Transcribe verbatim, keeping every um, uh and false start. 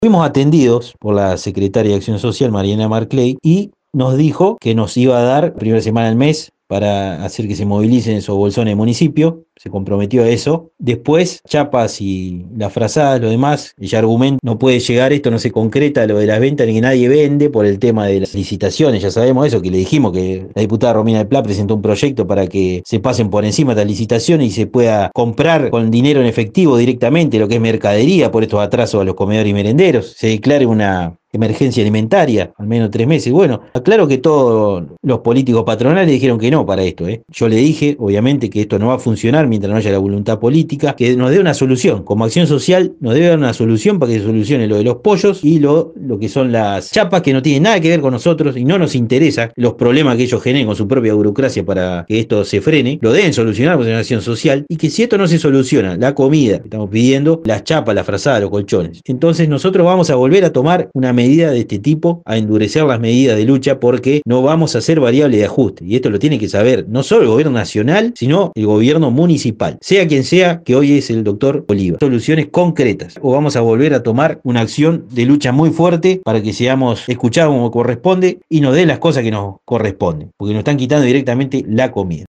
Fuimos atendidos por la secretaria de Acción Social, Mariana Marclay, y nos dijo que nos iba a dar primera semana del mes para hacer que se movilicen esos bolsones de municipio. Se comprometió a eso. Después, chapas y las frazadas, lo demás, ella argumenta, no puede llegar, esto no se concreta, lo de las ventas, ni que nadie vende por el tema de las licitaciones. Ya sabemos eso, que le dijimos que la diputada Romina del Pla presentó un proyecto para que se pasen por encima de las licitaciones y se pueda comprar con dinero en efectivo directamente lo que es mercadería por estos atrasos a los comedores y merenderos. Se declare una emergencia alimentaria, al menos tres meses. Bueno, aclaro que todos los políticos patronales dijeron que no para esto, ¿eh? Yo le dije, obviamente, que esto no va a funcionar mientras no haya la voluntad política, que nos dé una solución. Como Acción Social nos debe dar una solución para que se solucione lo de los pollos y lo, lo que son las chapas, que no tienen nada que ver con nosotros y no nos interesa los problemas que ellos generen con su propia burocracia para que esto se frene. Lo deben solucionar por Acción Social, y que si esto no se soluciona, la comida que estamos pidiendo, las chapas, las frazadas, los colchones, entonces nosotros vamos a volver a tomar una medida de este tipo, a endurecer las medidas de lucha, porque no vamos a ser variable de ajuste, y esto lo tiene que saber no solo el gobierno nacional, sino el gobierno municipal, sea quien sea, que hoy es el doctor Oliva. Soluciones concretas, o vamos a volver a tomar una acción de lucha muy fuerte para que seamos escuchados como corresponde y nos den las cosas que nos corresponden, porque nos están quitando directamente la comida.